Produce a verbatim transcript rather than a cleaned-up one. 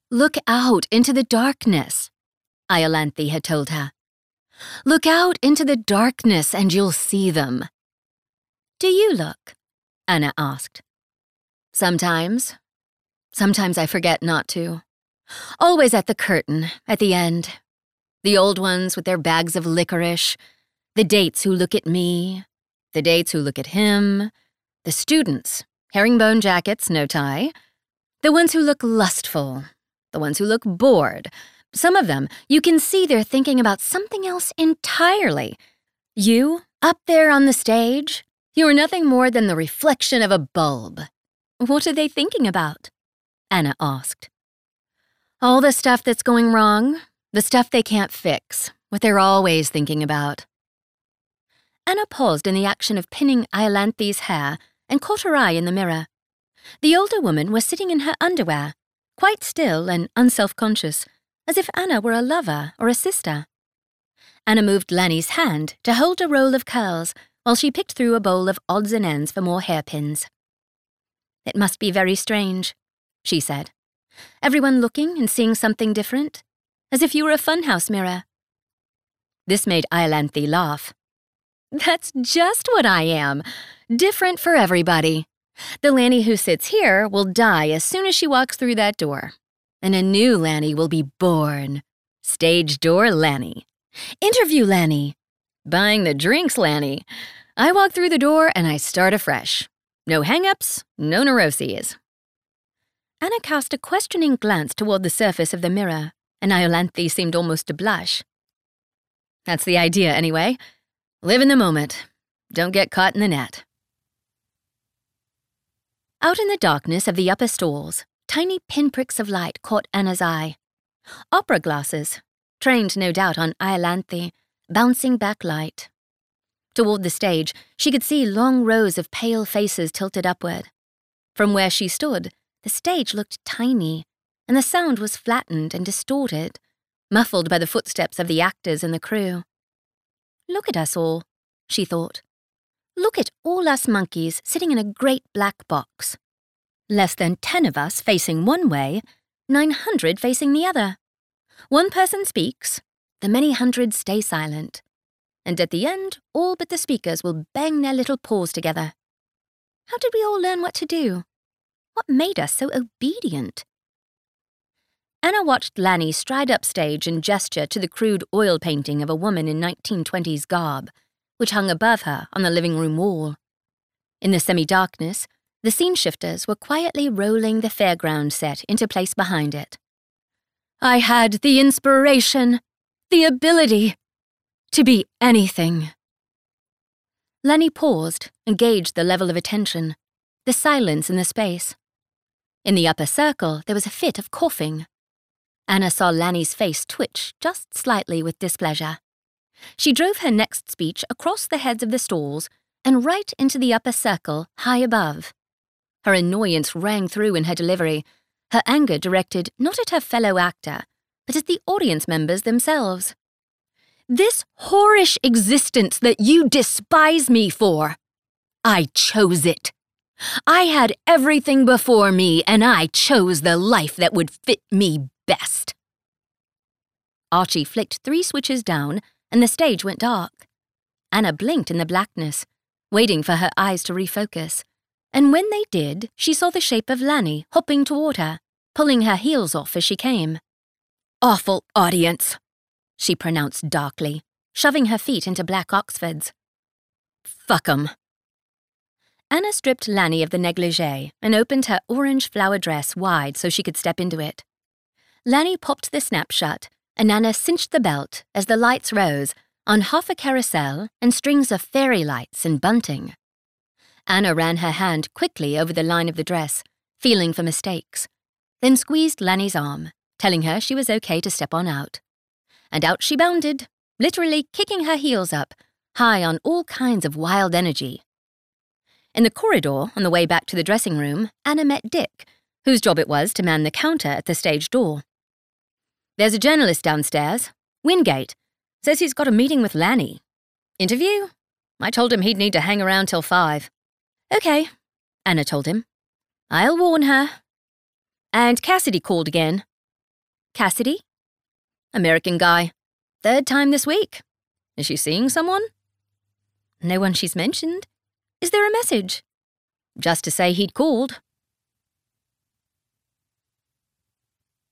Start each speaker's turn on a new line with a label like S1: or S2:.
S1: Look out into the darkness, Iolanthe had told her. Look out into the darkness and you'll see them. Do you look? Anna asked. Sometimes. Sometimes I forget not to. Always at the curtain, at the end. The old ones with their bags of licorice, the dates who look at me, the dates who look at him, the students, herringbone jackets, no tie, the ones who look lustful, the ones who look bored. Some of them, you can see they're thinking about something else entirely. You, up there on the stage, you are nothing more than the reflection of a bulb. What are they thinking about? Anna asked. All the stuff that's going wrong, the stuff they can't fix, what they're always thinking about. Anna paused in the action of pinning Iolanthe's hair and caught her eye in the mirror. The older woman was sitting in her underwear, quite still and unself-conscious, as if Anna were a lover or a sister. Anna moved Lanny's hand to hold a roll of curls while she picked through a bowl of odds and ends for more hairpins. It must be very strange, she said. Everyone looking and seeing something different, as if you were a funhouse mirror. This made Iolanthe laugh. That's just what I am, different for everybody. The Lanny who sits here will die as soon as she walks through that door, and a new Lanny will be born. Stage door Lanny. Interview Lanny. Buying the drinks Lanny. I walk through the door and I start afresh. No hang-ups, no neuroses. Anna cast a questioning glance toward the surface of the mirror, and Iolanthe seemed almost to blush. That's the idea, anyway. Live in the moment. Don't get caught in the net. Out in the darkness of the upper stalls, tiny pinpricks of light caught Anna's eye. Opera glasses, trained no doubt on Iolanthe, bouncing back light. Toward the stage, she could see long rows of pale faces tilted upward. From where she stood, the stage looked tiny, and the sound was flattened and distorted, muffled by the footsteps of the actors and the crew. Look at us all, she thought. Look at all us monkeys sitting in a great black box. Less than ten of us facing one way, nine hundred facing the other. One person speaks, the many hundreds stay silent. And at the end, all but the speakers will bang their little paws together. How did we all learn what to do? What made us so obedient? Anna watched Lanny stride upstage and gesture to the crude oil painting of a woman in nineteen twenties garb, which hung above her on the living room wall. In the semi-darkness, the scene shifters were quietly rolling the fairground set into place behind it. I had the inspiration, the ability to be anything. Lanny paused and gauged the level of attention, the silence in the space. In the upper circle, there was a fit of coughing. Anna saw Lanny's face twitch just slightly with displeasure. She drove her next speech across the heads of the stalls and right into the upper circle high above. Her annoyance rang through in her delivery, her anger directed not at her fellow actor, but at the audience members themselves. This whorish existence that you despise me for, I chose it. I had everything before me, and I chose the life that would fit me best. Archie flicked three switches down, and the stage went dark. Anna blinked in the blackness, waiting for her eyes to refocus, and when they did, she saw the shape of Lanny hopping toward her, pulling her heels off as she came. Awful audience, she pronounced darkly, shoving her feet into black Oxfords. Fuck 'em. Anna stripped Lanny of the negligee and opened her orange flower dress wide so she could step into it. Lanny popped the snap shut, and Anna cinched the belt as the lights rose on half a carousel and strings of fairy lights and bunting. Anna ran her hand quickly over the line of the dress, feeling for mistakes, then squeezed Lanny's arm, telling her she was okay to step on out. And out she bounded, literally kicking her heels up, high on all kinds of wild energy. In the corridor, on the way back to the dressing room, Anna met Dick, whose job it was to man the counter at the stage door. There's a journalist downstairs, Wingate, says he's got a meeting with Lanny. Interview? I told him he'd need to hang around till five. Okay, Anna told him. I'll warn her. And Cassidy called again. Cassidy. American guy. Third time this week. Is she seeing someone? No one she's mentioned. Is there a message? Just to say he'd called.